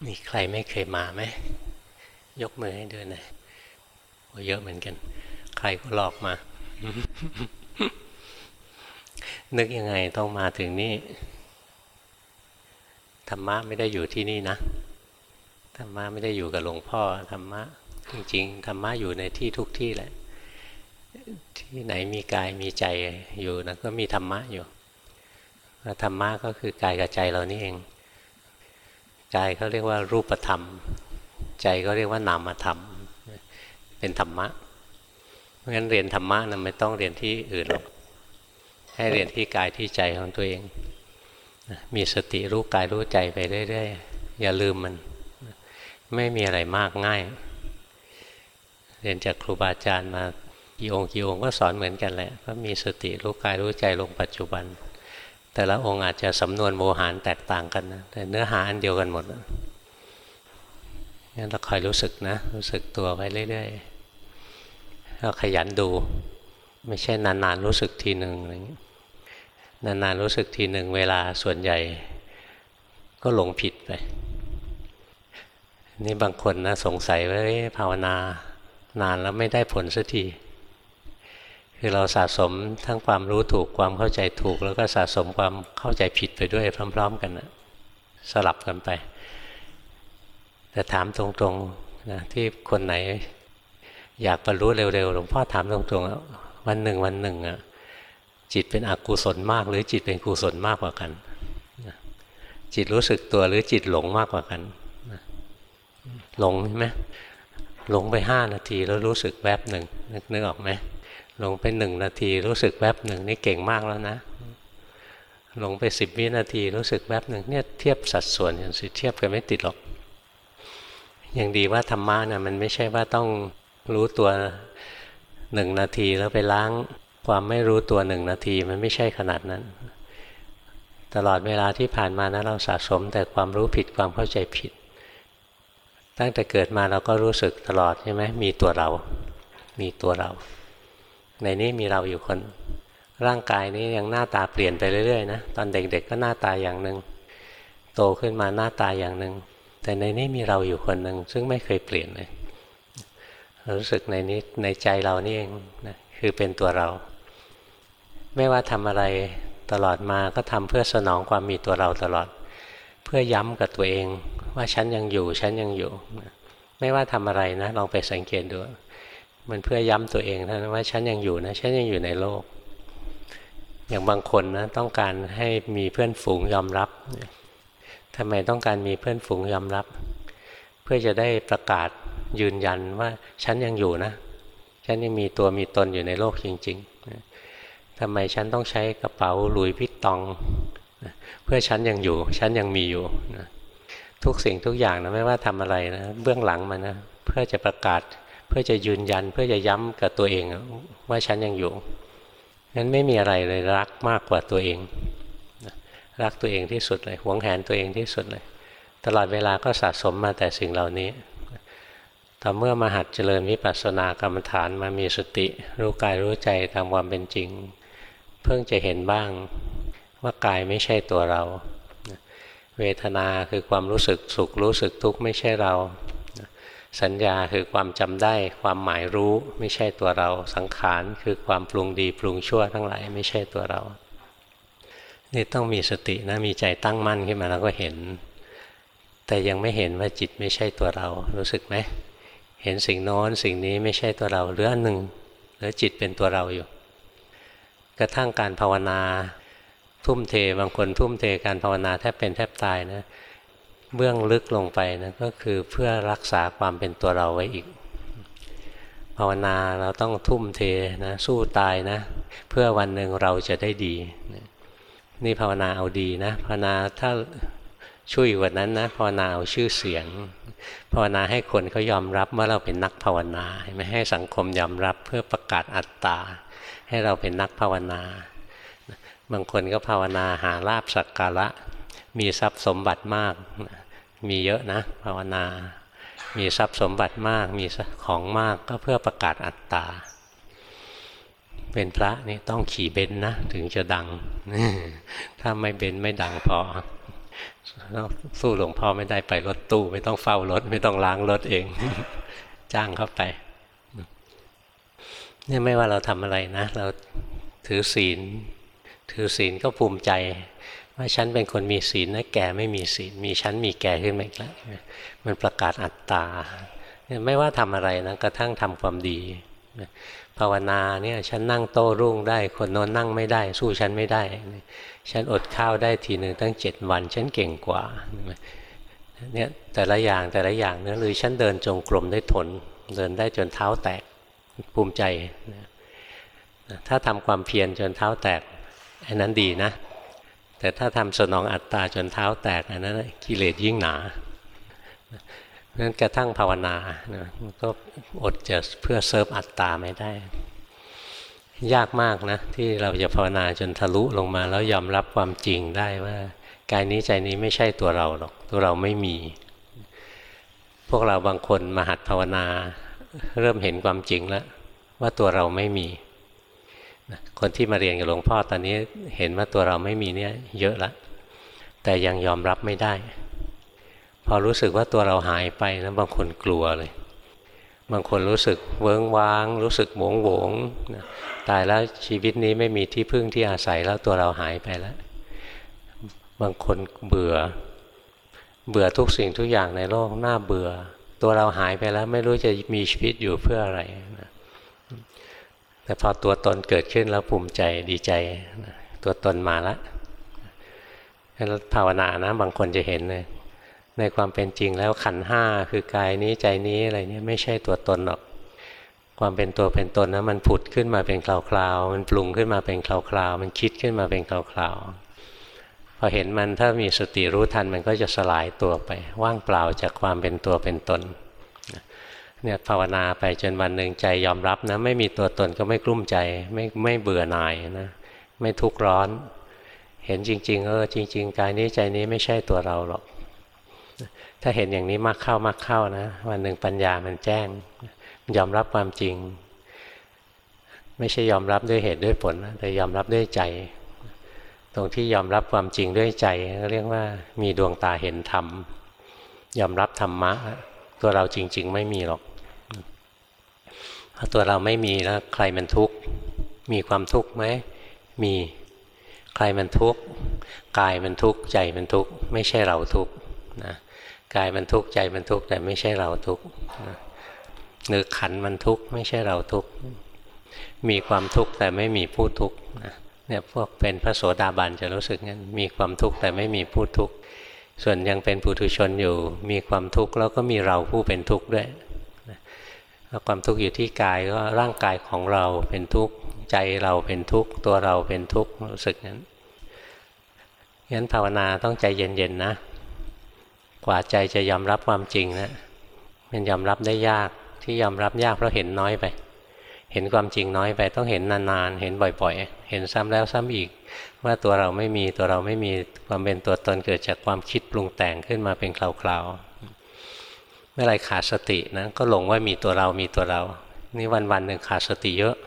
มีใครไม่เคยมาไหมยกมือให้ดูหน่อยโอ้เยอะเหมือนกันใครก็หลอกมานึกยังไงต้องมาถึงนี่ธรรมะไม่ได้อยู่ที่นี่นะธรรมะไม่ได้อยู่กับหลวงพ่อธรรมะจริงๆธรรมะอยู่ในที่ทุกที่แหละที่ไหนมีกายมีใจอยู่นะก็มีธรรมะอยู่ธรรมะก็คือกายกับใจเรานี่เองกายเขาเรียกว่ารูปธรรมใจก็เรียกว่านามธรรมเป็นธรรมะเพราะงั้นเรียนธรรมะนะไม่ต้องเรียนที่อื่นหรอกให้เรียนที่กายที่ใจของตัวเองมีสติรู้กายรู้ใจไปเรื่อยๆอย่าลืมมันไม่มีอะไรมากง่ายเรียนจากครูบาอาจารย์มากี่องค์ก็สอนเหมือนกันแหละก็มีสติรู้กายรู้ใจลงปัจจุบันแต่ละองค์อาจจะสำนวนโมหารแตกต่างกันนะแต่เนื้อหาอันเดียวกันหมดงั้นเราคอยรู้สึกนะรู้สึกตัวไว้เรื่อยๆเราขยันดูไม่ใช่นานๆรู้สึกทีหนึ่งอะไรอย่างนี้นานๆรู้สึกทีหนึ่งเวลาส่วนใหญ่ก็หลงผิดไปนี่บางคนนะสงสัยว่าภาวนานานแล้วไม่ได้ผลสักทีคือเราสะสมทั้งความรู้ถูกความเข้าใจถูกแล้วก็สะสมความเข้าใจผิดไปด้วยพร้อมๆกันนะสลับกันไปแต่ถามตรงๆนะที่คนไหนอยากบรรลุเร็วๆหลวงพ่อถามตรงๆวันหนึ่งอ่ะจิตเป็นอกุศลมากหรือจิตเป็นกุศลมากกว่ากันจิตรู้สึกตัวหรือจิตหลงมากกว่ากันหลงใช่ไหมหลงไป5 นาทีแล้วรู้สึกแวบหนึ่งนึกออกไหมหลงไป1 นาทีรู้สึกแวบหนึ่งนี่เก่งมากแล้วนะหลงไป10 วินาทีรู้สึกแวบหนึ่งเนี่ยเทียบสัดส่วนอย่างสิเทียบกันไม่ติดหรอกอย่างดีว่าธรรมะนะมันไม่ใช่ว่าต้องรู้ตัว1 นาทีแล้วไปล้างความไม่รู้ตัว1 นาทีมันไม่ใช่ขนาดนั้นตลอดเวลาที่ผ่านมานะเราสะสมแต่ความรู้ผิดความเข้าใจผิดตั้งแต่เกิดมาเราก็รู้สึกตลอดใช่ไหมมีตัวเราในนี้มีเราอยู่คนร่างกายนี้ยังหน้าตาเปลี่ยนไปเรื่อยๆนะตอนเด็กๆก็หน้าตาอย่างหนึ่งโตขึ้นมาหน้าตาอย่างหนึ่งแต่ในนี้มีเราอยู่คนหนึ่งซึ่งไม่เคยเปลี่ยนเลยรู้สึกในนี้ในใจเรานี่เองนะคือเป็นตัวเราไม่ว่าทำอะไรตลอดมาก็ทำเพื่อสนองความมีตัวเราตลอดเพื่อย้ำกับตัวเองว่าฉันยังอยู่ไม่ว่าทำอะไรนะลองไปสังเกตดูมันเพื่อย้ำตัวเองเท่านั้นว่าฉันยังอยู่นะฉันยังอยู่ในโลกอย่างบางคนนะต้องการให้มีเพื่อนฝูงยอมรับทำไมต้องการมีเพื่อนฝูงยอมรับเพื่อจะได้ประกาศยืนยันว่าฉันยังอยู่นะฉันยังมีตัวมีตนอยู่ในโลกจริงๆทำไมฉันต้องใช้กระเป๋าหลุยส์วิตตองเพื่อฉันยังอยู่ฉันยังมีอยู่ทุกสิ่งทุกอย่างนะไม่ว่าทำอะไรนะเบื้องหลังมันนะเพื่อจะประกาศเพื่อจะยืนยันเพื่อจะย้ำกับตัวเองว่าฉันยังอยู่งั้นไม่มีอะไรเลยรักมากกว่าตัวเองรักตัวเองที่สุดเลยหวงแหนตัวเองที่สุดเลยตลอดเวลาก็สะสมมาแต่สิ่งเหล่านี้ต่อเมื่อมาหัดเจริญวิปัสสนากรรมฐานมามีสติรู้กายรู้ใจตามความเป็นจริงเพิ่งจะเห็นบ้างว่ากายไม่ใช่ตัวเราเวทนาคือความรู้สึกสุขรู้สึกทุกข์ไม่ใช่เราสัญญาคือความจำได้ความหมายรู้ไม่ใช่ตัวเราสังขารคือความปรุงดีปรุงชั่วทั้งหลายไม่ใช่ตัวเรานี่ต้องมีสตินะมีใจตั้งมั่นขึ้นมาแล้วก็เห็นแต่ยังไม่เห็นว่าจิตไม่ใช่ตัวเรารู้สึกไหมเห็นสิ่งโน้นสิ่งนี้ไม่ใช่ตัวเราเหลืออันหนึ่งเหลือจิตเป็นตัวเราอยู่กระทั่งการภาวนาทุ่มเทบางคนทุ่มเทการภาวนาแทบเป็นแทบตายนะเบื้องลึกลงไปนะก็คือเพื่อรักษาความเป็นตัวเราไว้อีกภาวนาเราต้องทุ่มเทนะสู้ตายนะเพื่อวันหนึ่งเราจะได้ดีนี่ภาวนาเอาดีนะภาวนาถ้าช่วยกว่านั้นนะภาวนาเอาชื่อเสียงภาวนาให้คนเขายอมรับว่าเราเป็นนักภาวนาไม่ให้สังคมยอมรับเพื่อประกาศอัตตาให้เราเป็นนักภาวนาบางคนก็ภาวนาหาลาภสักการะมีทรัพย์สมบัติมากมีเยอะนะภาวนามีทรัพย์สมบัติมากมีของมากก็เพื่อประกาศอัตตาเป็นพระนี่ต้องขี่เบนซ์นะถึงจะดังถ้าไม่เบนซ์ไม่ดังพอสู้หลวงพ่อไม่ได้ไปรถตู้ไม่ต้องเฝ้ารถไม่ต้องล้างรถเอง จ้างเข้าไปเนี่ยไม่ว่าเราทำอะไรนะเราถือศีลก็ภูมิใจว่าฉันเป็นคนมีศีลนะแกไม่มีศีลมีฉันมีแกขึ้นมาอีกแล้วมันประกาศอัตตาไม่ว่าทำอะไรนะกระทั่งทำความดีภาวนาเนี่ยฉันนั่งโต้รุ่งได้คนโน้นนั่งไม่ได้สู้ฉันไม่ได้ฉันอดข้าวได้ทีหนึ่งตั้ง7 วันฉันเก่งกว่าเนี่ยแต่ละอย่างเนี่ยหรือฉันเดินจงกรมได้ทนเดินได้จนเท้าแตกภูมิใจถ้าทำความเพียรจนเท้าแตกอันนั้นดีนะแต่ถ้าทำสนองอัตตาจนเท้าแตกอันนั้นกิเลสยิ่งหนาเพราะฉะนั้นกระทั่งภาวนาก็อดจะเพื่อเซิร์ฟอัตตาไม่ได้ยากมากนะที่เราจะภาวนาจนทะลุลงมาแล้วยอมรับความจริงได้ว่ากายนี้ใจนี้ไม่ใช่ตัวเราหรอกตัวเราไม่มีพวกเราบางคนมาหัดภาวนาเริ่มเห็นความจริงแล้วว่าตัวเราไม่มีคนที่มาเรียนกับหลวงพ่อตอนนี้เห็นว่าตัวเราไม่มีเนี่ยเยอะละแต่ยังยอมรับไม่ได้พอรู้สึกว่าตัวเราหายไปนะบางคนกลัวเลยบางคนรู้สึกเวิ้งว้างรู้สึกโหงตายแล้วชีวิตนี้ไม่มีที่พึ่งที่อาศัยแล้วตัวเราหายไปแล้วบางคนเบื่อทุกสิ่งทุกอย่างในโลกน่าเบื่อตัวเราหายไปแล้วไม่รู้จะมีชีวิตอยู่เพื่ออะไรนะแต่พอตัวตนเกิดขึ้นแล้วภูมิใจดีใจตัวตนมาแล้วภาวนานะบางคนจะเห็นเลยในความเป็นจริงแล้วขันธ์ห้าคือกายนี้ใจนี้อะไรเนี่ยไม่ใช่ตัวตนหรอกความเป็นตัวเป็นตนนะมันผุดขึ้นมาเป็นคราวๆมันปรุงขึ้นมาเป็นคราวๆมันคิดขึ้นมาเป็นคราวๆพอเห็นมันถ้ามีสติรู้ทันมันก็จะสลายตัวไปว่างเปล่าจากความเป็นตัวเป็นตนเนี่ยภาวนาไปจนวันหนึ่งใจยอมรับนะไม่มีตัวตนก็ไม่กลุ้มใจไม่เบื่อหน่ายนะไม่ทุกข์ร้อนเห็นจริงๆจริงๆกายนี้ใจนี้ไม่ใช่ตัวเราหรอกถ้าเห็นอย่างนี้มากเข้านะวันหนึ่งปัญญามันแจ้งยอมรับความจริงไม่ใช่ยอมรับด้วยเหตุด้วยผลนะแต่ยอมรับด้วยใจตรงที่ยอมรับความจริงด้วยใจเรียกว่ามีดวงตาเห็นธรรมยอมรับธรรมะตัวเราจริงๆไม่มีหรอกเพราะตัวเราไม่มีแล้วใครมันทุกข์มีความทุกข์ไหมมีใครมันทุกข์กายมันทุกข์ใจมันทุกข์ไม่ใช่เราทุกข์นะกายมันทุกข์ใจมันทุกข์แต่ไม่ใช่เราทุกข์หรือขันธ์มันทุกข์ไม่ใช่เราทุกข์มีความทุกข์แต่ไม่มีผู้ทุกข์เนี่ยพวกเป็นพระโสดาบันจะรู้สึกงั้นมีความทุกข์แต่ไม่มีผู้ทุกข์ส่วนยังเป็นปุถุชนอยู่มีความทุกข์แล้วก็มีเราผู้เป็นทุกข์ด้วยแล้วความทุกข์อยู่ที่กายก็ร่างกายของเราเป็นทุกข์ใจเราเป็นทุกข์ตัวเราเป็นทุกข์รู้สึกงั้นงั้นภาวนาต้องใจเย็นๆนะกว่าใจจะยอมรับความจริงนะมันยอมรับได้ยากที่ยอมรับยากเพราะเห็นน้อยไปเห็นความจริงน้อยไปต้องเห็นนานๆเห็นบ่อยๆเห็นซ้ำแล้วซ้ำอีกว่าตัวเราไม่มีความเป็นตัวตนเกิดจากความคิดปรุงแต่งขึ้นมาเป็นคราวๆเมื่อไรขาดสตินะก็หลงว่ามีตัวเรานี่วันๆหนึ่งขาดสติเยอะ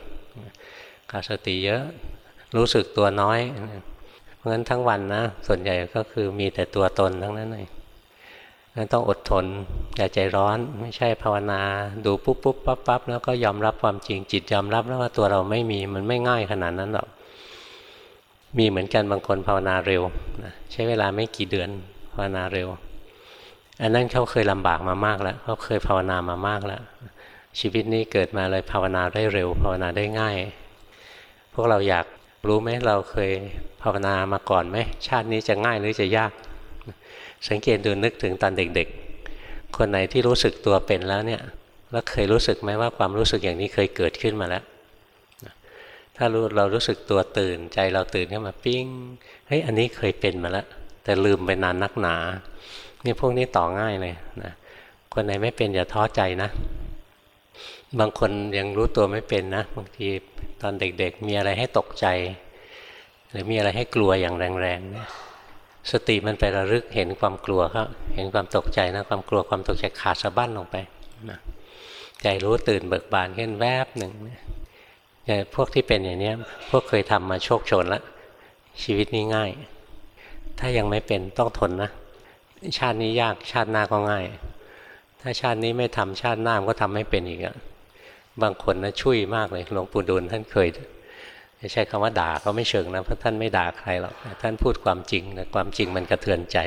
รู้สึกตัวน้อยเพราะฉะนั้นทั้งวันนะส่วนใหญ่ก็คือมีแต่ตัวตนทั้งนั้นเลยงั้นต้องอดทนอย่าใจร้อนไม่ใช่ภาวนาดูปุ๊บปั๊บแล้วก็ยอมรับความจริงจิตยอมรับแล้วว่าตัวเราไม่มีมันไม่ง่ายขนาดนั้นหรอกมีเหมือนกันบางคนภาวนาเร็วนะใช้เวลาไม่กี่เดือนภาวนาเร็วอันนั้นเขาเคยลำบากมามากแล้วเขาเคยภาวนามามากแล้วชีวิตนี้เกิดมาเลยภาวนาได้เร็วภาวนาได้ง่ายพวกเราอยากรู้ไหมเราเคยภาวนามาก่อนไหมชาตินี้จะง่ายหรือจะยากสังเกตดูนึกถึงตอนเด็กๆคนไหนที่รู้สึกตัวเป็นแล้วเนี่ยแล้วเคยรู้สึกไหมว่าความรู้สึกอย่างนี้เคยเกิดขึ้นมาแล้วถ้าเรารู้สึกตัวตื่นใจเราตื่นขึ้นมาปิ้งเฮ้ยอันนี้เคยเป็นมาแล้วแต่ลืมไปนานนักหนานี่พวกนี้ต่อง่ายเลยนะคนไหนไม่เป็นอย่าท้อใจนะบางคนยังรู้ตัวไม่เป็นนะบางทีตอนเด็กๆมีอะไรให้ตกใจหรือมีอะไรให้กลัวอย่างแรงๆนะสติมันไประลึกเห็นความกลัวครับเห็นความตกใจนะความกลัวความตกใจขาดสะบั้นลงไปนะใจรู้ตื่นเบิกบานขึ้นแวบหนึ่งอย่างพวกที่เป็นอย่างนี้พวกเคยทำมาโชคโชนแล้วชีวิตนี้ง่ายถ้ายังไม่เป็นต้องทนนะชาตินี้ยากชาติหน้าก็ง่ายถ้าชาตินี้ไม่ทำชาติหน้าก็ทำไม่เป็นอีกอะบางคนนะช่วยมากเลยหลวงปู่ดูลท่านเคยใช้คำว่าด่าก็ไม่เชิงนะเพราะท่านไม่ด่าใครหรอกท่านพูดความจริงนะความจริงมันกระเทือนใจ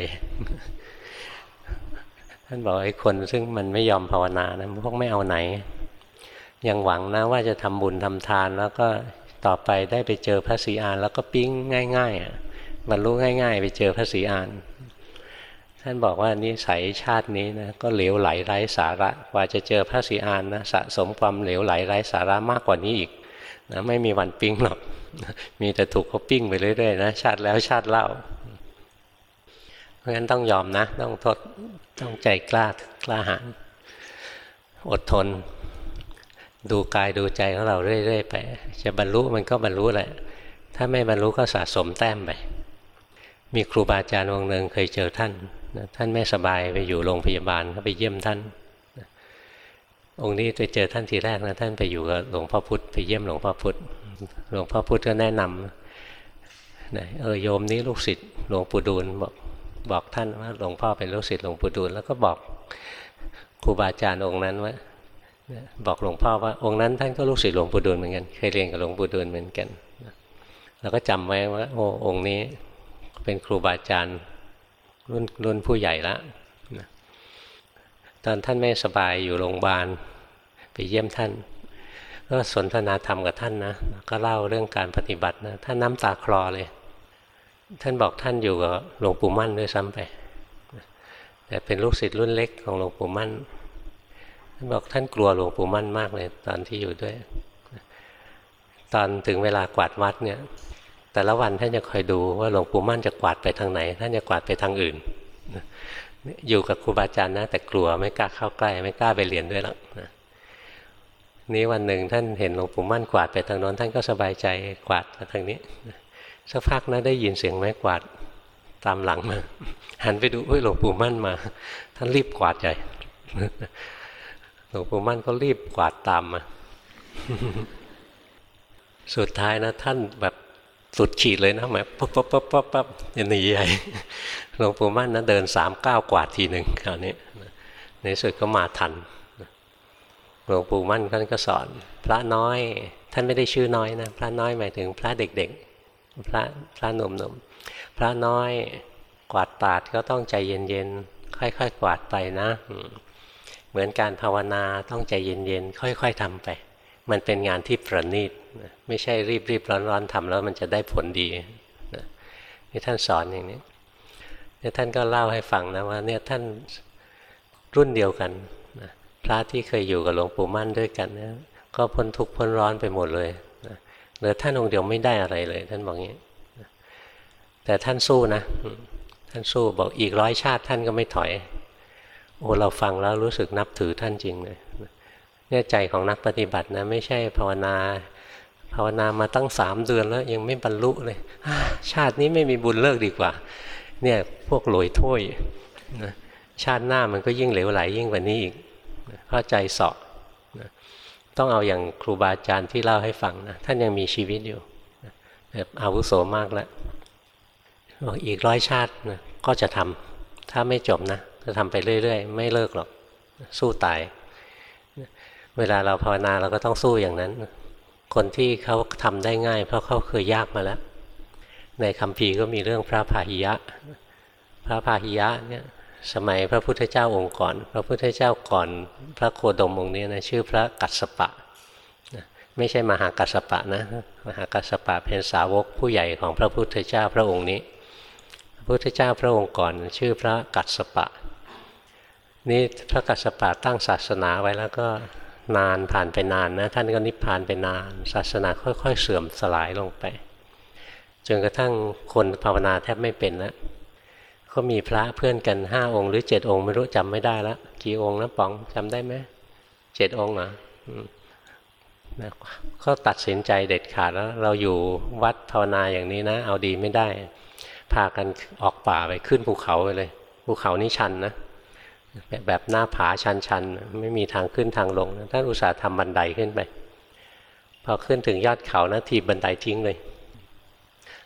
ท่านบอกไอ้คนซึ่งมันไม่ยอมภาวนานะพวกไม่เอาไหนยังหวังนะว่าจะทำบุญทำทานแล้วก็ต่อไปได้ไปเจอพระศรีอานแล้วก็ปิ๊งง่ายๆบรรลุง่ายๆไปเจอพระศรีอานท่านบอกว่านิสัยชาตินี้นะก็เหลวไหลไร้สาระกว่าจะเจอพระศรีอานนะสะสมความเหลวไหลไร้สาระมากกว่านี้อีกนะไม่มีวันปิ๊งหรอกมีแต่ถูกเขาปิ้งไปเรื่อยๆนะชาติแล้วชาติเล่าเพราะฉะนั้นต้องยอมนะต้องทดต้องใจกล้าหาญอดทนดูกายดูใจของเราเรื่อยๆไปจะบรรลุมันก็บรรลุแหละถ้าไม่บรรลุก็สะสมแต้มไปมีครูบาอาจารย์องค์หนึ่งเคยเจอท่านท่านไม่สบายไปอยู่โรงพยาบาลก็ไปเยี่ยมท่านองค์นี้ไปเจอท่านทีแรกนะท่านไปอยู่กับหลวงพ่อพุธไปเยี่ยมหลวงพ่อพุธหลวงพ่อพุธก็แนะนำโยมนี้ลูกศิษย์หลวงปู่ดูลบอกท่านว่าหลวงพ่อเป็นลูกศิษย์หลวงปู่ดูลแล้วก็บอกครูบาอาจารย์องค์นั้นว่าบอกหลวงพ่อว่าองค์นั้นท่านก็ลูกศิษย์หลวงปู่ดูลเหมือนกันเคยเรียนกับหลวงปู่ดูลเหมือนกันแล้วก็จำไว้ว่าโอ้องค์นี้เป็นครูบาอาจารย์รุ่นผู้ใหญ่แล้วตอนท่านไม่สบายอยู่โรงพยาบาลไปเยี่ยมท่านก็สนทนาธรรมกับท่านนะก็เล่าเรื่องการปฏิบัตินะท่านน้ำตาคลอเลยท่านบอกท่านอยู่กับหลวงปู่มั่นด้วยซ้ำไปแต่เป็นลูกศิษย์รุ่นเล็กของหลวงปู่มั่นท่านบอกท่านกลัวหลวงปู่มั่นมากเลยตอนที่อยู่ด้วยตอนถึงเวลากวาดวัดเนี่ยแต่ละวันท่านจะคอยดูว่าหลวงปู่มั่นจะกวาดไปทางไหนท่านจะกวาดไปทางอื่นอยู่กับครูบาอาจารย์นะแต่กลัวไม่กล้าเข้าใกล้ไม่กล้าไปเรียนด้วยหรอกนะนี้วันหนึ่งท่านเห็นหลวงปู่มั่นกวาดไปทางโน้นท่านก็สบายใจกวาดมาทางนี้สักพักนะได้ยินเสียงไม้กวาดตามหลังมาหันไปดูหลวงปู่มั่นมาท่านรีบกวาดใหญ่หลวงปู่มั่นก็รีบกวาดตามมาสุดท้ายนะท่านแบบสุดขีดเลยนะหมายปั๊บหนีใหญ่หลวงปู่มั่นนะเดิน3 ก้าวกวาดทีหนึ่งคราวนี้ในสุดก็มาทันหลวงปู่มั่นท่านก็สอนพระน้อยท่านไม่ได้ชื่อน้อยนะพระน้อยหมายถึงพระเด็กๆพระหนุ่มๆพระน้อยกวาดปาดก็ต้องใจเย็นๆค่อยๆกวาดไปนะเหมือนการภาวนาต้องใจเย็นๆค่อยๆทำไปมันเป็นงานที่ประณีตไม่ใช่รีบร้อนทำแล้วมันจะได้ผลดีนี่ท่านสอนอย่างนี้เนี่ยท่านก็เล่าให้ฟังนะว่าเนี่ยท่านรุ่นเดียวกันพระที่เคยอยู่กับหลวงปู่มั่นด้วยกันนะก็พ้นทุกข์พ้นร้อนไปหมดเลยเหลือท่านองค์เดียวไม่ได้อะไรเลยท่านบอกงี้แต่ท่านสู้นะท่านสู้บอกอีก100 ชาติท่านก็ไม่ถอยโอ้เราฟังแล้วรู้สึกนับถือท่านจริงเลยเนี่ยใจของนักปฏิบัตินะไม่ใช่ภาวนามาตั้ง3 เดือนแล้วยังไม่บรรลุเลยชาตินี้ไม่มีบุญเลิกดีกว่าเนี่ยพวกโหลอยถ้วยนะชาติหน้ามันก็ยิ่งเหลวไหลยิ่งกว่านี้อีกเพราะใจเสาะต้องเอาอย่างครูบาอาจารย์ที่เล่าให้ฟังนะท่านยังมีชีวิตอยู่แบบอาวุโสมากแล้วอีก100 ชาตินะก็จะทำถ้าไม่จบนะจะทำไปเรื่อยๆไม่เลิกหรอกสู้ตายเวลาเราภาวนาเราก็ต้องสู้อย่างนั้นคนที่เขาทำได้ง่ายเพราะเขาเคยยากมาแล้วในคัมภีร์ก็มีเรื่องพระพาหิยะเนี่ยสมัยพระพุทธเจ้าองค์ก่อนพระพุทธเจ้าก่อนพระโคดมองค์นี้นะชื่อพระกัสสปะไม่ใช่มหากัสสปะนะมหากัสสปะเป็นสาวกผู้ใหญ่ของพระพุทธเจ้าพระองค์นี้พระพุทธเจ้าพระองค์ก่อนชื่อพระกัสสปะนี่พระกัสสปะตั้งศาสนาไว้แล้วก็นานผ่านไปนานนะท่านก็นิพพานไปนานศาสนาค่อยๆเสื่อมสลายลงไปจนกระทั่งคนภาวนาแทบไม่เป็นแล้วก็มีพระเพื่อนกัน5 องค์หรือ7 องค์ไม่รู้จำไม่ได้แล้วกี่องค์นะป๋องจำได้ไหม7 องค์เหรอก็ตัดสินใจเด็ดขาดแล้วเราอยู่วัดภาวนาอย่างนี้นะเอาดีไม่ได้พากันออกป่าไปขึ้นภูเขาไปเลยภูเขานี่ชันนะแบบหน้าผาชันๆไม่มีทางขึ้นทางลงท่านอุตส่าห์ทำบันไดขึ้นไปพอขึ้นถึงยอดเขานะทีบันไดทิ้งเลย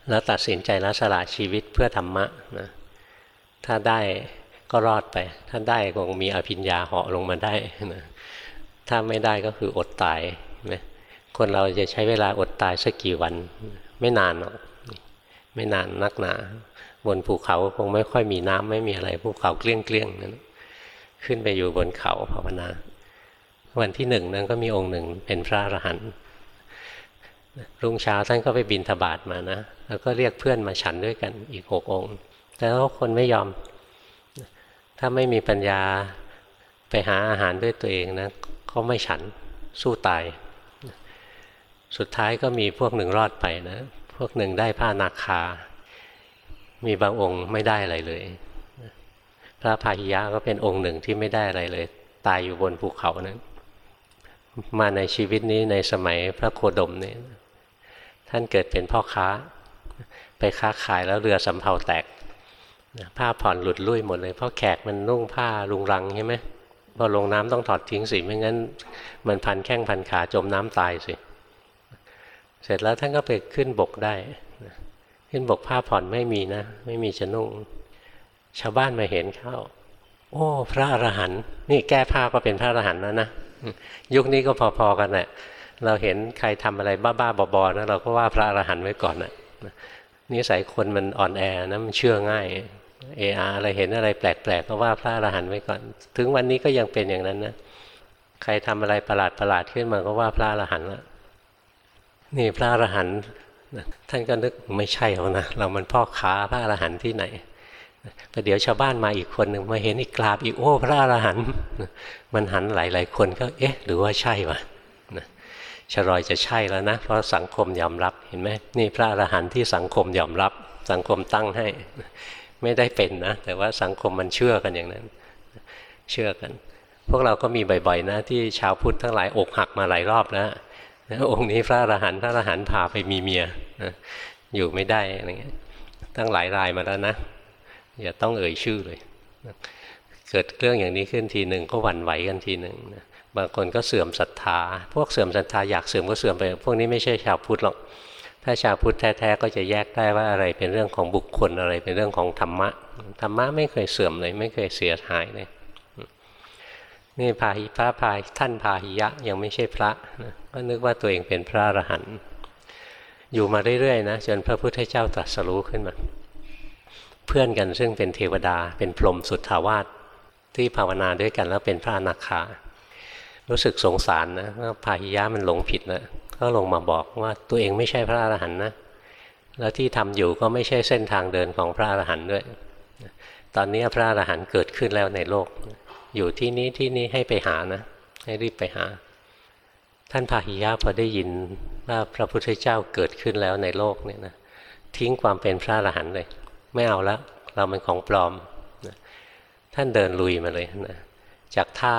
แล้วตัดสินใจละสละชีวิตเพื่อธรรมะนะถ้าได้ก็รอดไปถ้าได้คงมีอภิญญาเหาะลงมาได้นะถ้าไม่ได้ก็คืออดตายนะคนเราจะใช้เวลาอดตายสักกี่วันไม่นานหรอกไม่นานนักหนาบนภูเขาคงไม่ค่อยมีน้ำไม่มีอะไรภูเขาเกลี้ยงๆนั้นขึ้นไปอยู่บนเขาภาวนาวันที่หนึ่งนั้นก็มีองค์หนึ่งเป็นพระอรหันต์รุ่งเช้าท่านก็ไปบิณฑบาตมานะแล้วก็เรียกเพื่อนมาฉันด้วยกันอีก6 องค์แต่แล้วคนไม่ยอมถ้าไม่มีปัญญาไปหาอาหารด้วยตัวเองนะก็ไม่ฉันสู้ตายสุดท้ายก็มีพวกหนึ่งรอดไปนะพวกหนึ่งได้ผ้านาคามีบางองค์ไม่ได้อะไรเลยพระพาหิยะก็เป็นองค์หนึ่งที่ไม่ได้อะไรเลยตายอยู่บนภูเขานั้นมาในชีวิตนี้ในสมัยพระโคดมเนี่ยท่านเกิดเป็นพ่อค้าไปค้าขายแล้วเรือสำเภาแตกผ้าผ่อนหลุดลุ่ยหมดเลยเพราะแขกมันนุ่งผ้ารุงรังใช่ไหมพอลงน้ำต้องถอดทิ้งสิไม่งั้นมันพันแข้งพันขาจมน้ำตายสิเสร็จแล้วท่านก็ไปขึ้นบกได้ขึ้นบกผ้าผ่อนไม่มีนะไม่มีจะนุ่งชาวบ้านมาเห็นเข้าโอ้พระอรหันต์นี่แก้ผ้าก็เป็นพระอรหันต์แล้วนะยุคนี้ก็พอๆกันแหละเราเห็นใครทำอะไรบ้าๆบอๆนะเราก็ว่าพระอรหันต์ไว้ก่อนนะนิสัยคนมันอ่อนแอนะมันเชื่อง่ายอะไรเห็นอะไรแปลกๆก็ว่าพระอรหันต์ไว้ก่อนถึงวันนี้ก็ยังเป็นอย่างนั้นนะใครทำอะไรประหลาดขึ้นมาก็ว่าพระอรหันต์ละนี่พระอรหันต์ท่านก็นึกไม่ใช่หรอกนะเรามันพ่อค้าพระอรหันต์ที่ไหนประเดี๋ยวชาวบ้านมาอีกคนหนึ่งมาเห็นอีกกราบอีกโอ้พระอรหันต์มันหันหลายคนก็เอ๊ะหรือว่าใช่วะชรอยจะใช่แล้วนะเพราะสังคมยอมรับเห็นไหมนี่พระอรหันต์ที่สังคมยอมรับสังคมตั้งให้ไม่ได้เป็นนะแต่ว่าสังคมมันเชื่อกันอย่างนั้นเชื่อกันพวกเราก็มีบ่อยๆนะที่ชาวพุทธทั้งหลายอกหักมาหลายรอบแล้วองค์นี้พระอรหันต์พาไปมีเมียอยู่ไม่ได้อะไรเงี้ยตั้งหลายรายมาแล้วนะอย่าต้องเอ่ยชื่อเลยเกิดเรื่องอย่างนี้ขึ้นทีหนึ่งก็หวั่นไหวกันทีหนึ่งบางคนก็เสื่อมศรัทธาพวกเสื่อมศรัทธาอยากเสื่อมก็เสื่อมไปพวกนี้ไม่ใช่ชาวพุทธหรอกถ้าชาวพุทธแท้ๆก็จะแยกได้ว่าอะไรเป็นเรื่องของบุคคลอะไรเป็นเรื่องของธรรมะธรรมะไม่เคยเสื่อมเลยไม่เคยเสียหายเลยนี่ท่านพาหิยะยังไม่ใช่พระนะก็นึกว่าตัวเองเป็นพระอรหันต์อยู่มาเรื่อยๆนะจนพระพุทธเจ้าตรัสรู้ขึ้นมาเพื่อนกันซึ่งเป็นเทวดาเป็นพรหมสุทธาวาสที่ภาวนาด้วยกันแล้วเป็นพระอนาคารู้สึกสงสารนะว่าพาหิยะมันหลงผิดแล้วก็ลงมาบอกว่าตัวเองไม่ใช่พระอรหันต์นะแล้วที่ทำอยู่ก็ไม่ใช่เส้นทางเดินของพระอรหันต์ด้วยตอนนี้พระอรหันต์เกิดขึ้นแล้วในโลกอยู่ที่นี้ให้ไปหานะให้รีบไปหาท่านพาหิยะพอได้ยินว่าพระพุทธเจ้าเกิดขึ้นแล้วในโลกเนี่ยนะทิ้งความเป็นพระอรหันต์เลยไม่เอาละเราเป็นของปลอมนะท่านเดินลุยมาเลยนะจากท่า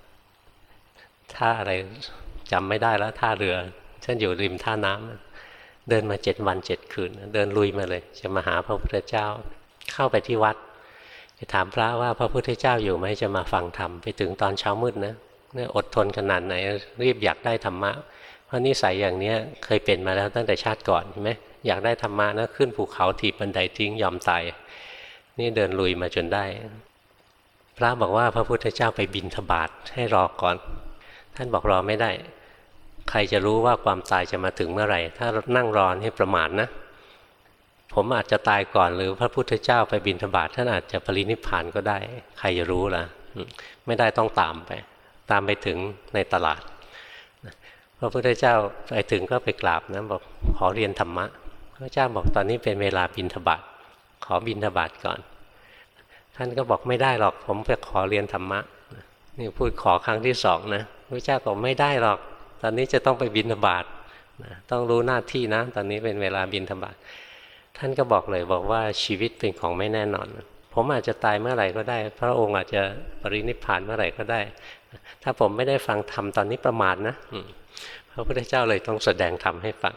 อะไรจำไม่ได้แล้วท่าเรือท่านอยู่ริมท่าน้ำเดินมา7 วัน 7 คืนเดินลุยมาเลยจะมาหาพระพุทธเจ้าเข้าไปที่วัดจะถามพระว่าพระพุทธเจ้าอยู่ไหมจะมาฟังธรรมไปถึงตอนเช้ามืดนะเนี่ยอดทนขนาดไหนรีบอยากได้ธรรมะเพราะนิสัยอย่างนี้เคยเป็นมาแล้วตั้งแต่ชาติก่อนใช่ไหมอยากได้ธรรมะนะขึ้นภูเขาถีบบันไดทิ้งยอมตายนี่เดินลุยมาจนได้พระบอกว่าพระพุทธเจ้าไปบิณฑบาตให้รอก่อนท่านบอกรอไม่ได้ใครจะรู้ว่าความตายจะมาถึงเมื่อไหร่ถ้านั่งรอให้ประมาทนะผมอาจจะตายก่อนหรือพระพุทธเจ้าไปบิณฑบาตท่านอาจจะปรินิพพานก็ได้ใครจะรู้ล่ะไม่ได้ต้องตามไปถึงในตลาดพระพุทธเจ้าไปถึงก็ไปกราบนะบอกขอเรียนธรรมะพระเจ้าบอกตอนนี้เป็นเวลาบิณฑบาตขอบิณฑบาตก่อนท่านก็บอกไม่ได้หรอกผมไปขอเรียนธรรมะนี่พูดขอครั้งที่2นะพระเจ้าบอกไม่ได้หรอกตอนนี้จะต้องไปบิณฑบาตต้องรู้หน้าที่นะตอนนี้เป็นเวลาบิณฑบาตท่านก็บอกเลยบอกว่าชีวิตเป็นของไม่แน่นอนผมอาจจะตายเมื่อไหร่ก็ได้พระองค์อาจจะปรินิพพานเมื่อไหร่ก็ได้ถ้าผมไม่ได้ฟังธรรมตอนนี้ประมาทนะพระพุทธเจ้าเลยต้องแสดงธรรมให้ฟัง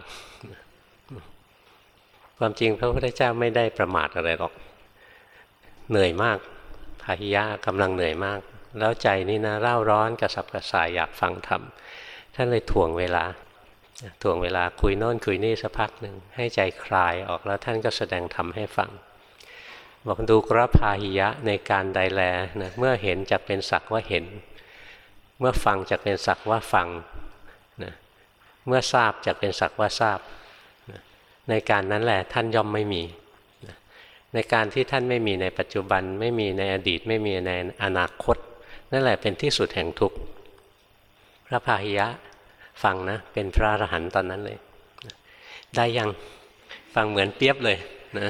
ความจริงพระพุทธเจ้าไม่ได้ประมาทอะไรหรอกเหนื่อยมากพาหิยะกำลังเหนื่อยมากแล้วใจนี่นะเร่าร้อนกระสับกระส่ายอยากฟังธรรมท่านเลยถ่วงเวลาถ่วงเวลาคุยโน่นคุยนี่สักพักหนึ่งให้ใจคลายออกแล้วท่านก็แสดงธรรมให้ฟังบอกดูกรพาหิยะในการใดแลนะเมื่อเห็นจักเป็นสักว่าเห็นเมื่อฟังจักเป็นสักว่าฟังนะเมื่อทราบจักเป็นสักว่าทราบนะในการนั้นแหละท่านย่อมไม่มีนะในการที่ท่านไม่มีในปัจจุบันไม่มีในอดีตไม่มีในอนาคตนั่นแหละเป็นที่สุดแห่งทุกข์พระพาหิยะฟังนะเป็นพระอรหันต์ตอนนั้นเลยได้ยังฟังเหมือนเปียบเลยนะ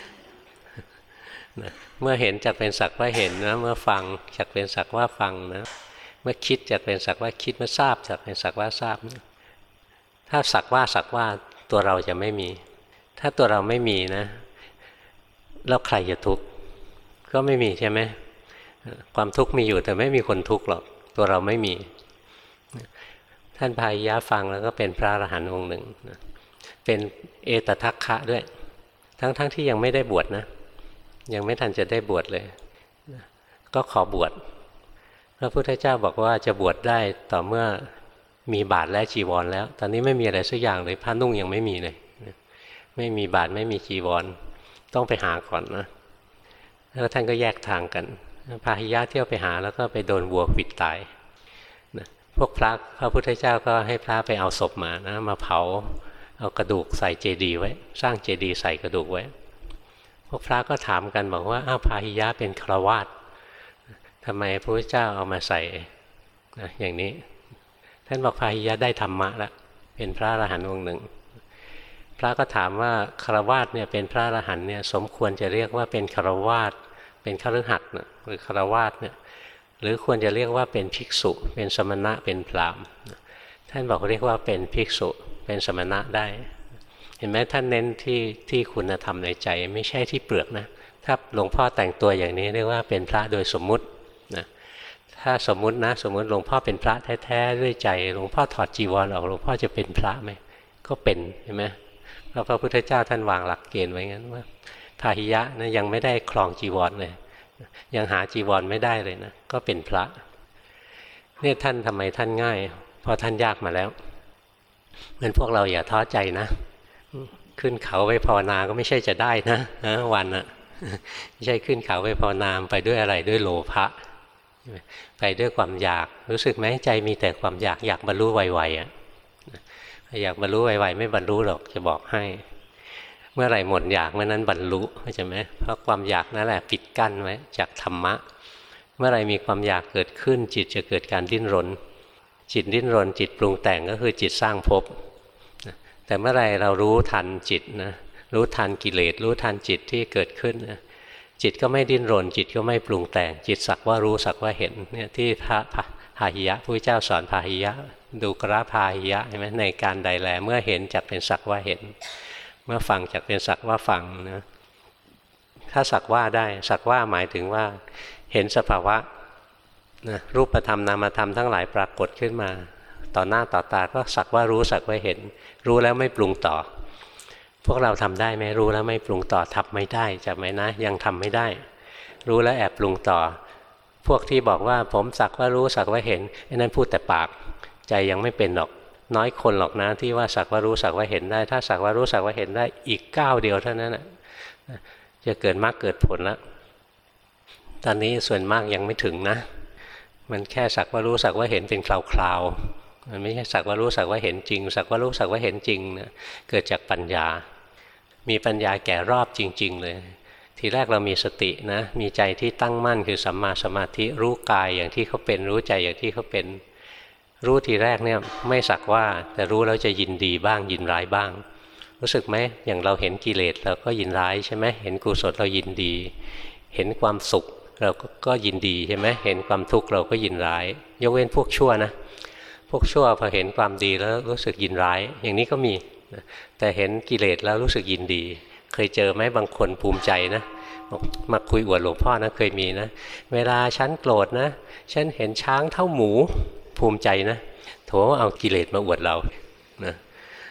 เมื่อเห็นจักเป็นสักว่าเห็นนะเมื่อฟังจักเป็นสักว่าฟังนะเมื่อคิดจักเป็นสักว่าคิดเมื่อทราบจักเป็นสักว่าทราบถ้าสักว่าตัวเราจะไม่มีถ้าตัวเราไม่มีนะแล้วใครจะทุกข์ก็ไม่มีใช่ไหมความทุกข์มีอยู่แต่ไม่มีคนทุกข์หรอกตัวเราไม่มีท่านพาหิยะฟังแล้วก็เป็นพระอรหันต์องค์หนึ่งเป็นเอตทัคคะด้วยทั้งที่ยังไม่ได้บวชนะยังไม่ทันจะได้บวชเลยก็ขอบวชพระพุทธเจ้าบอกว่าจะบวชได้ต่อเมื่อมีบาตรและจีวรแล้วตอนนี้ไม่มีอะไรสักอย่างเลยผ้านุ่งยังไม่มีเลยไม่มีบาตรไม่มีจีวรต้องไปหาก่อนนะแล้วท่านก็แยกทางกันพาหิยะเที่ยวไปหาแล้วก็ไปโดนวัวขวิดตายพวกพระพุทธเจ้าก็ให้พระไปเอาศพมานะมาเผาเอากระดูกใส่เจดีย์ไว้สร้างเจดีย์ใส่กระดูกไว้พวกพระก็ถามกันบอกว่าอ้าวพาหิยะเป็นฆราวาสทำไมพระพุทธเจ้าเอามาใส่นะอย่างนี้ท่านบอกพาหิยะได้ธรรมะแล้วเป็นพระอรหันต์องค์หนึ่งพระก็ถามว่าฆราวาสเนี่ยเป็นพระอรหันต์เนี่ยสมควรจะเรียกว่าเป็นฆราวาสเป็นคฤหัสถ์หรือฆราวาสเนี่ยหรือควรจะเรียกว่าเป็นภิกษุเป็นสมณะเป็นพราหมณ์ท่านบอกเรียกว่าเป็นภิกษุเป็นสมณะได้เห็นไหมท่านเน้นที่คุณธรรมในใจไม่ใช่ที่เปลือกนะถ้าหลวงพ่อแต่งตัวอย่างนี้เรียกว่าเป็นพระโดยสมมุตินะถ้าสมมุตินะสมมุติหลวงพ่อเป็นพระแท้ๆด้วยใจหลวงพ่อถอดจีวรออกหลวงพ่อจะเป็นพระไหมก็เป็นเห็นไหมเพราะพระพุทธเจ้าท่านวางหลักเกณฑ์ไว้งั้นว่าพาหิยะนะยังไม่ได้ครองจีวรเลยยังหาจีวรไม่ได้เลยนะก็เป็นพระเนี่ยท่านทำไมท่านง่ายเพราะท่านยากมาแล้วเหมือนพวกเราอย่าท้อใจนะขึ้นเขาไปภาวนาก็ไม่ใช่จะได้นะวันอะไม่ใช่ขึ้นเขาไปภาวนาไปด้วยอะไรด้วยโลภะไปด้วยความอยากรู้สึกไหมใจมีแต่ความอยากบรรลุไวๆอ่ะอยากบรรลุไวๆไม่บรรลุหรอกจะบอกให้เมื่อไหร่หมดอยากเมื่อนั้นบรรลุเข้าใจไหมเพราะความอยากนั่นแหละปิดกั้นไว้จากธรรมะเมื่อไหร่มีความอยากเกิดขึ้นจิตจะเกิดการดิ้นรนจิตดิ้นรนจิตปรุงแต่งก็คือจิตสร้างภพแต่เมื่อไหร่เรารู้ทันจิตนะรู้ทันกิเลสรู้ทันจิตที่เกิดขึ้นนะจิตก็ไม่ดิ้นรนจิตก็ไม่ปรุงแต่งจิตสักว่ารู้สักว่าเห็นเนี่ยที่พระพาหิยะพระเจ้าสอนพาหิยะดูกราพาหิยะเห็นไหมในการใดแลเมื่อเห็นจักเป็นสักว่าเห็นเมื่อฟังจักเป็นสักว่าฟังนะถ้าสักว่าได้สักว่าหมายถึงว่าเห็นสภาวะนะรูปธรรมนามธรรมทั้งหลายปรากฏขึ้นมาต่อหน้าต่อตาก็สักว่ารู้สักว่าเห็นรู้แล้วไม่ปรุงต่อพวกเราทำได้ไหมรู้แล้วไม่ปรุงต่อทำไม่ได้จำไหมนะยังทำไม่ได้รู้แล้วแอบปรุงต่อพวกที่บอกว่าผมสักว่ารู้สักว่าเห็นไอ้นั่นพูดแต่ปากใจยังไม่เป็นหรอกน้อยคนหรอกนะที่ว่าสักว่ารู้สักว่าเห็นได้ถ้าสักว่ารู้สักว่าเห็นได้อีกก้าวเดียวเท่านั้นนะจะเกิดมรรคเกิดผลแล้วตอนนี้ส่วนมากยังไม่ถึงนะมันแค่สักว่ารู้สักว่าเห็นเป็นคราวๆมันไม่ใช่สักว่ารู้สักว่าเห็นจริงสักว่ารู้สักว่าเห็นจริงนะเกิดจากปัญญามีปัญญาแก่รอบจริงๆเลยทีแรกเรามีสตินะมีใจที่ตั้งมั่นคือสัมมาสมาธิรู้กายอย่างที่เขาเป็นรู้ใจอย่างที่เขาเป็นรู้ทีแรกเนี่ยไม่สักว่าแต่รู้แล้วจะยินดีบ้างยินร้ายบ้างรู้สึกไหมอย่างเราเห็นกิเลสเราก็ยินร้ายใช่ไหมเห็นกุศลเรายินดีเห็นความสุขเราก็ยินดีใช่ไหมเห็นความทุกข์เราก็ยินร้ายยกเว้นพวกชั่วนะพวกชั่วพอเห็นความดีแล้วรู้สึกยินร้ายอย่างนี้ก็มีแต่เห็นกิเลสแล้วรู้สึกยินดีเคยเจอไหมบางคนภูมิใจนะมาคุยอวดหลวงพ่อนะเคยมีนะเวลาฉันโกรธนะฉันเห็นช้างเท่าหมูภูมิใจนะโถเอากิเลสมาอวดเรานะ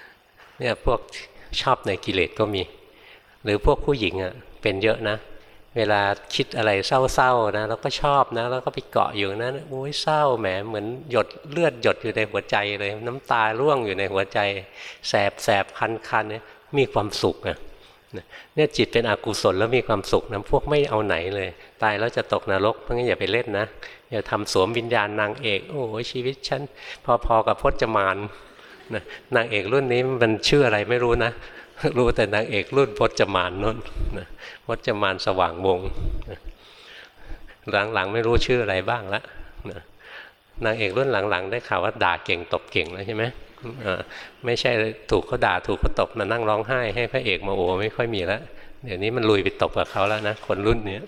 เนี่ยพวกชอบในกิเลสก็มีหรือพวกผู้หญิงอ่ะเป็นเยอะนะเวลาคิดอะไรเศร้าๆนะเราก็ชอบนะแล้วก็ไปเกาะอยู่นั้นโอ้ยเศร้าแหมเหมือนหยดเลือดหยดอยู่ในหัวใจเลยน้ำตาร่วงอยู่ในหัวใจแสบแสบคันเนี่ยมีความสุขนะเนี่ยจิตเป็นอกุศลแล้วมีความสุขนะพวกไม่เอาไหนเลยตายแล้วจะตกนรกเพราะงั้นอย่าไปเล่นนะอย่าทำสวมวิญญาณนางเอกโอ้โหชีวิตฉันพอๆกับพจมานนะนางเอกรุ่นนี้มันชื่ออะไรไม่รู้นะรู้แต่นางเอกรุ่นพจมานนั่นนะพจมานสว่างวงหลังๆไม่รู้ชื่ออะไรบ้างละนะนางเอกรุ่นหลังๆได้ข่าวว่าด่าเก่งตบเก่งแล้วใช่ไหมไม่ใช่ถูกเขาด่าถูกเขาตบมานั่งร้องไห้ให้พระเอกมาโอ้ไม่ค่อยมีแล้วเดี๋ยวนี้มันลุยไปตบกับเขาแล้วนะคนรุ่นนี้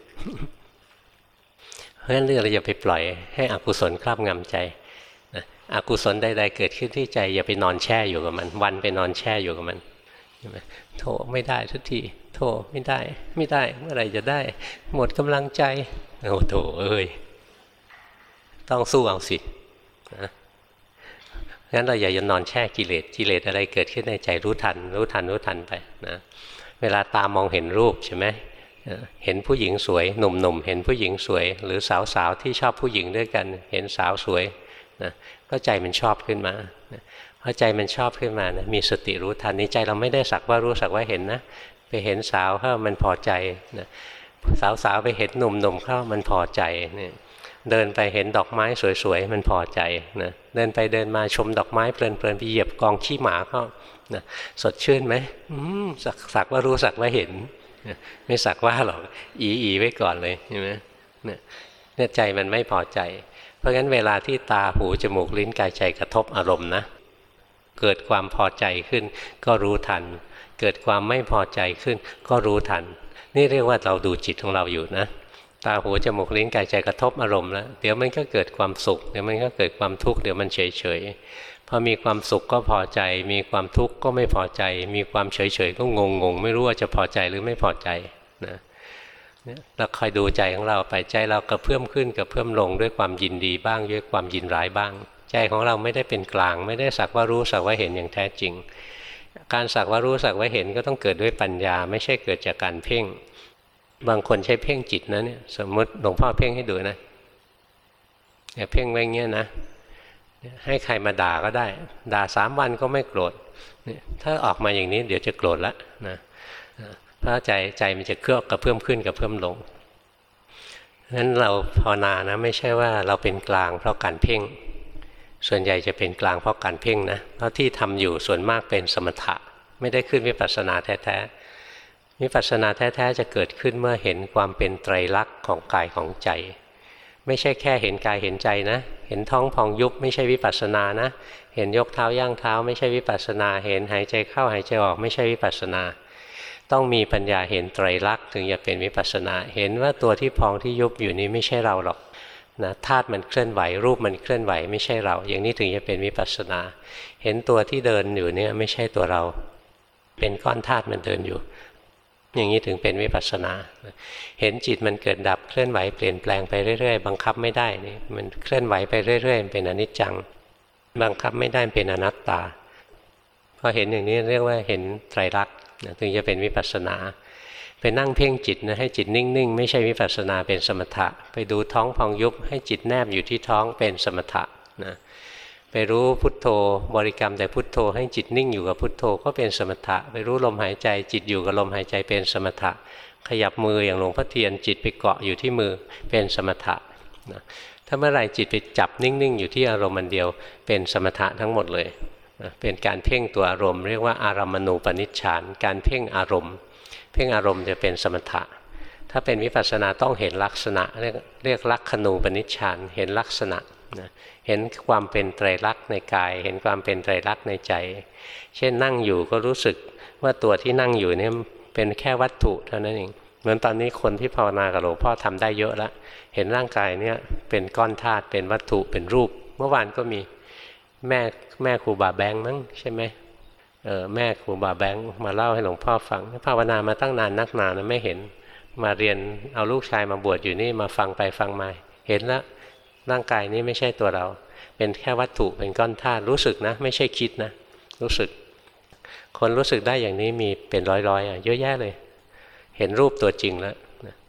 เพราะฉะนั้นเราอย่าไปปล่อยให้อกุศลครอบงำใจอกุศลใดๆเกิดขึ้นที่ใจอย่าไปนอนแช่อยู่กับมันวันไปนอนแช่อยู่กับมันโธ่ไม่ได้ทุกทีโธ่ไม่ได้เมื่อไหร่จะได้หมดกำลังใจโอ้โธ่เอ้ยต้องสู้เอาสินะงั้นเราอย่านอนแช่กิเลสอะไรเกิดขึ้นในใจรู้ทันไปนะเวลาตามองเห็นรูปใช่ไหมเห็นผู้หญิงสวยหนุ่มเห็นผู้หญิงสวยหรือสาวที่ชอบผู้หญิงด้วยกันเห็นสาวสวยนะก็ใจมันชอบขึ้นมาพอใจมันชอบขึ้นมานะมีสติรู้ทันนี้ใจเราไม่ได้สักว่ารู้สักว่าเห็นนะไปเห็นสาวเข้ามันพอใจนะสาวไปเห็นหนุ่มเข้ามันพอใจเนี่ยเดินไปเห็นดอกไม้สวยๆมันพอใจนะเดินไปเดินมาชมดอกไม้เพลินไปเหยียบกองขี้หมาเข้านะสดชื่นไหมสักว่ารู้สักว่าเห็นไม่สักว่าหรอกอีไว้ก่อนเลยใช่ไหมเนี่ยใจมันไม่พอใจเพราะงั้นเวลาที่ตาหูจมูกลิ้นกายใจกระทบอารมณ์นะเกิดความพอใจขึ้นก็รู้ทันเกิดความไม่พอใจขึ้นก็รู้ทันนี่เรียกว่าเราดูจิตของเราอยู่นะตาหูจมูกลิ้นกายใจกระทบอารมณ์แล้วเดี๋ยวมันก็เกิดความสุขเดี๋ยวมันก็เกิดความทุกข์เดี๋ยวมันเฉยพอมีความสุขก็พอใจมีความทุกข์ก็ไม่พอใจมีความเฉยก็งงไม่รู้ว่าจะพอใจหรือไม่พอใจนะเราคอยดูใจของเราไปใจเรากระเพื่อมขึ้นกระเพื่อมลงด้วยความยินดีบ้างด้วยความยินร้ายบ้างใจของเราไม่ได้เป็นกลางไม่ได้สักว่ารู้สักว่าเห็นอย่างแท้จริงการสักว่ารู้สักว่าเห็นก็ต้องเกิดด้วยปัญญาไม่ใช่เกิดจากการเพ่งบางคนใช้เพ่งจิตนะเนี่ยสมมติหลวงพ่อเพ่งให้ดูนะอย่าเพ่งไว้เงี้ยนะให้ใครมาด่าก็ได้ด่า3 วันก็ไม่โกรธถ้าออกมาอย่างนี้เดี๋ยวจะโกรธละนะเพราะใจมันจะกระเพื่อมขึ้นกระเพื่อมลงงั้นเราภาวนานะไม่ใช่ว่าเราเป็นกลางเพราะการเพ่งส่วนใหญ่จะเป็นกลางเพราะการเพ่งนะเพราะที่ทำอยู่ส่วนมากเป็นสมถะไม่ได้ขึ้นวิปัสสนาแท้ๆวิปัสสนาแท้ๆจะเกิดขึ้นเมื่อเห็นความเป็นไตรลักษณ์ของกายของใจไม่ใช่แค่เห็นกายเห็นใจนะเห็นท้องพองยุบไม่ใช่วิปัสสนานะเห็นยกเท้าย่างเท้าไม่ใช่วิปัสสนาเห็นหายใจเข้าหายใจออกไม่ใช่วิปัสสนาต้องมีปัญญาเห็นไตรลักษณ์ถึงจะเป็นวิปัสสนาเห็นว่าตัวที่พองที่ยุบอยู่นี้ไม่ใช่เราหรอกนะธาตุมันเคลื่อนไหวรูปมันเคลื่อนไหวไม่ใช่เราอย่างนี้ถึงจะเป็นวิปัสสนาเห็นตัวที่เดินอยู่เนี่ยไม่ใช่ตัวเราเป็นก้อนธาตุมันเดินอยู่อย่างนี้ถึงเป็นวิปัสสนาเห็นจิตมันเกิดดับเคลื่อนไหวเปลี่ยนแปลงไปเรื่อยๆบังคับไม่ได้นี่มันเคลื่อนไหวไปเรื่อยๆเป็นอนิจจังบังคับไม่ได้เป็นอนัตตาพอเห็นอย่างนี้เรียกว่าเห็นไตรลักษณ์ถึงจะเป็นวิปัสสนาไปนั่งเพ่งจิตนะให้จิตนิ่งๆไม่ใช่วิปัสสนาเป็นสมถะไปดูท้องพองยุบให้จิตแนบอยู่ที่ท้องเป็นสมถะนะไปรู้พุทโธบริกรรมแต่พุทโธให้จิตนิ่งอยู่กับพุทโธก็เป็นสมถะไปรู้ลมหายใจจิตอยู่กับลมหายใจเป็นสมถะขยับมืออย่างหลวงพ่อเทียนจิตไปเกาะอยู่ที่มือเป็นสมถะนะถ้าเมื่อไหร่จิตไปจับนิ่งๆอยู่ที่อารมณ์อันเดียวเป็นสมถะทั้งหมดเลยนะเป็นการเพ่งตัวอารมณ์เรียกว่าอารัมมณูปนิชฌานการเพ่งอารมณ์เพ่งอารมณ์จะเป็นสมถะถ้าเป็นวิปัสสนาต้องเห็นลักษณะเรียกลักขณูปนิชฌานเห็นลักษณะนะเห็นความเป็นไตรลักษณ์ในกายเห็นความเป็นไตรลักษณ์ในใจเช่นนั่งอยู่ก็รู้สึกว่าตัวที่นั่งอยู่เนี่ยเป็นแค่วัตถุเท่านั้นเองเหมือนตอนนี้คนที่ภาวนากับหลวงพ่อทำได้เยอะแล้วเห็นร่างกายเนี่ยเป็นก้อนธาตุเป็นวัตถุเป็นรูปเมื่อวานก็มีแม่ครูบาแบงค์มั้งใช่ไหมแม่ครูบาแบงค์มาเล่าให้หลวงพ่อฟังภาวนามาตั้งนานนักหนานะไม่เห็นมาเรียนเอาลูกชายมาบวชอยู่นี่มาฟังไปฟังมาเห็นแล้วร่างกายนี้ไม่ใช่ตัวเราเป็นแค่วัตถุเป็นก้อนธาตุรู้สึกนะไม่ใช่คิดนะรู้สึกคนรู้สึกได้อย่างนี้มีเป็นร้อยๆเยอะแยะเลยเห็นรูปตัวจริงแล้ว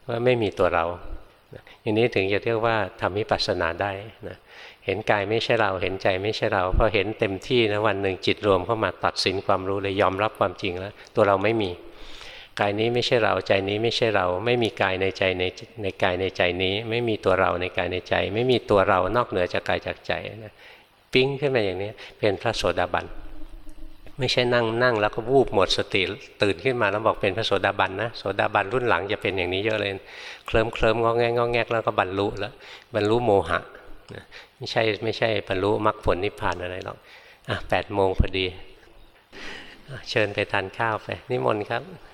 ว่าไม่มีตัวเราอย่างนี้ถึงจะเรียกว่าทำวิปัสสนาได้นะเห็นกายไม่ใช่เราเห็นใจไม่ใช่เราพอเห็นเต็มที่นะวันหนึ่งจิตรวมเข้ามาตัดสินความรู้เลยยอมรับความจริงแล้วตัวเราไม่มีกายนี้ไม่ใช่เราใจนี้ไม่ใช่เราไม่มีกายในใจในกายในใจนี้ไม่มีตัวเราในกายในใจไม่มีตัวเรานอกเหนือจากกายจากใจนะปิ้งขึ้นมาอย่างนี้เป็นพระโสดาบันไม่ใช่นั่งแล้วก็วูบหมดสติตื่นขึ้นมาแล้วบอกเป็นพระโสดาบันนะโสดาบันรุ่นหลังจะเป็นอย่างนี้เยอะเลยเคลิ้มงอแงแล้วก็บรรลุแล้วบรรลุโมหะไม่ใช่บรรลุมรรคผลนิพพานอะไรหรอก8 โมงพอดีเชิญไปทานข้าวไปนิมนต์ครับ